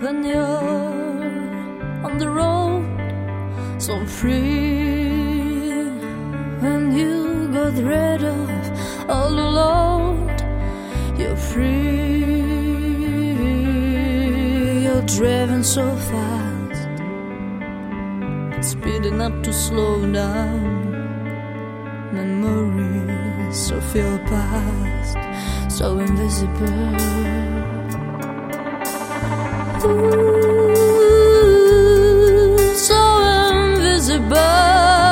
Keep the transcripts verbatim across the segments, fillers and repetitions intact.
when you're on the road, so free. When you got rid of all the load, you're free. You're driven so fast, speeding up to slow down. Memories of your past, so invisible. Ooh, so invisible.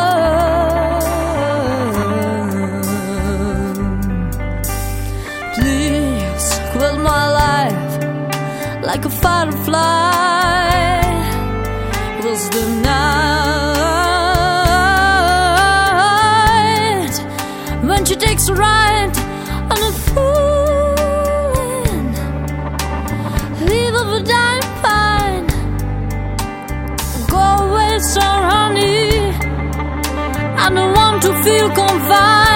Please quit my life like a firefly. Was the night when she takes a ride on a fooling leave of a dying pine. Go away, sir, honey, I don't want to feel confined.